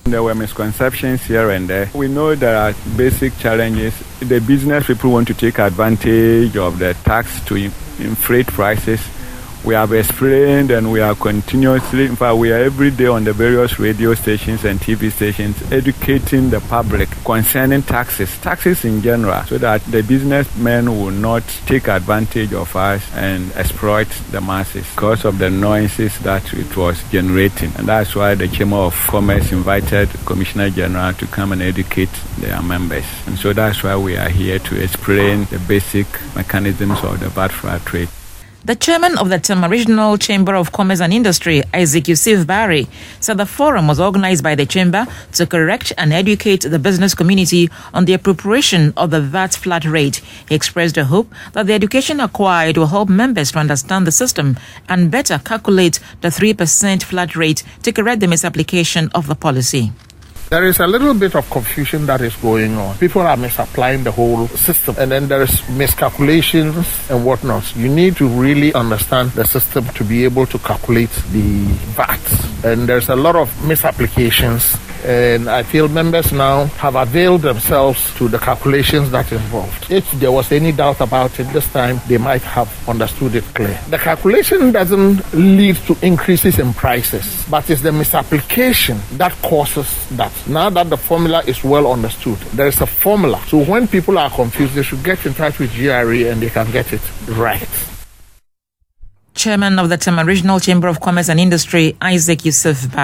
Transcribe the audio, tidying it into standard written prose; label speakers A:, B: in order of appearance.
A: There were misconceptions here and there. We know there are basic challenges. The business people want to take advantage of the tax to inflate prices. We have explained and we are continuously, in fact, we are every day on the various radio stations and TV stations educating the public concerning taxes in general, so that the businessmen will not take advantage of us and exploit the masses because of the noises that it was generating. And that's why the Chamber of Commerce invited Commissioner General to come and educate their members. And so that's why we are here to explain the basic mechanisms of the VAT-free trade.
B: The chairman of the Tema Regional Chamber of Commerce and Industry, Isaac Yusuf Barry, said the forum was organized by the chamber to correct and educate the business community on the appropriation of the VAT flat rate. He expressed a hope that the education acquired will help members to understand the system and better calculate the 3% flat rate to correct the misapplication of the policy.
C: There is a little bit of confusion that is going on. People are misapplying the whole system, and then there's miscalculations and whatnot. You need to really understand the system to be able to calculate the VAT. And there's a lot of misapplications, and I feel members now have availed themselves to the calculations that involved. If there was any doubt about it this time, they might have understood it clear. The calculation doesn't lead to increases in prices, but it's the misapplication that causes that. Now that the formula is well understood, there is a formula. So when people are confused, they should get in touch with GRE and they can get it right.
B: Chairman of the Tema Regional Chamber of Commerce and Industry, Isaac Yusuf Barry.